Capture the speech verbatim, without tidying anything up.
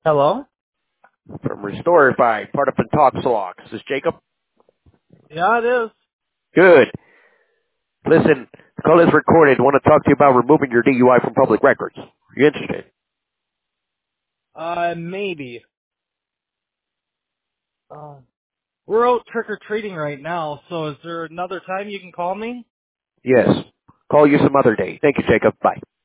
Hello? From Restorify, part of Pentoxalox. Is this Jacob? Yeah, it is. Good. Listen, the call is recorded. I want to talk to you about removing your D U I from public records. Are you interested? Uh, maybe. Uh, we're out trick-or-treating right now, so is there another time you can call me? Yes. Call you some other day. Thank you, Jacob. Bye.